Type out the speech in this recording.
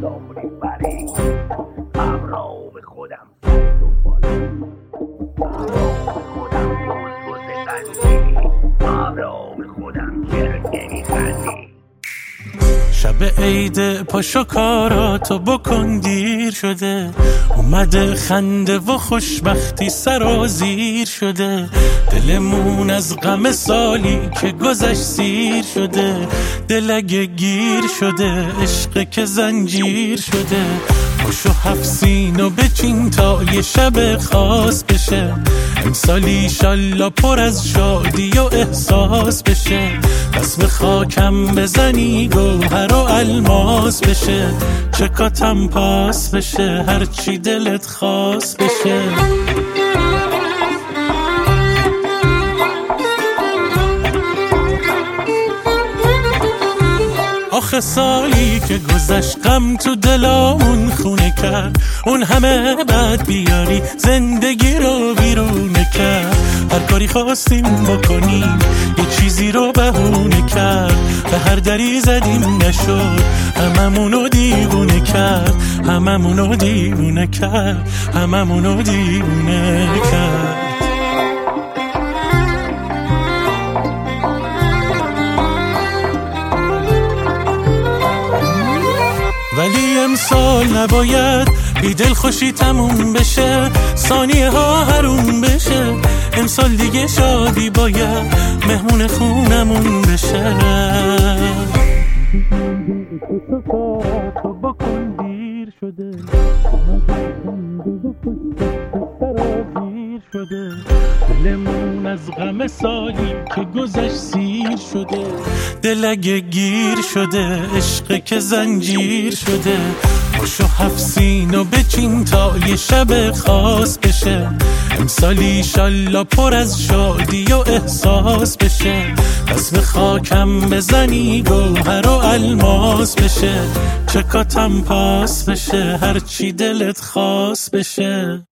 دامونی بریم همراه به خودم سرد و بالا همراه به خودم روز قلبی همراه به خودم چرا نمیخندی شب عید پاشو کاراتو بکن دیر شده اومده خنده و خوشبختی سرازیر شده دلمون از غم سالی که گذشت سیر شده دل اگه گیر شده عشق که زنجیر شده پاشو هفت سینو بچین تا یه شب خاص بشه امسال ایشالله پر از شادی و احساس بشه دست به خاکم بزنی گوهر و الماس بشه چکاتم پاس بشه هرچی دلت خواست بشه آخه سالی که گذشت غم تو دلامون خونه کرد اون همه بعد بیاری زندگی رو بیرونه کرد هر کاری خواستیم بکنیم یه چیزی رو بهونه کرد به هر دری زدیم نشد هممونو دیوونه کرد هممونو دیوونه کرد هممونو دیوونه کرد ولی امسال نباید بی دل خوشی تموم بشه ثانیه ها حروم بشه امسال دیگه شادی باید مهمون خونمون بشه تو بکن دیر شده شده دلمون از غم سالی که گذشت سیر شده دل اگه گیر شده عشق که زنجیر شده پاشو هفت سینو بچین تا یه شب خاص بشه امسال ایشالله پر از شادی و احساس بشه دست به خاکم بزنی گوهر و الماس بشه چکاتم پاس بشه هرچی دلت خواست بشه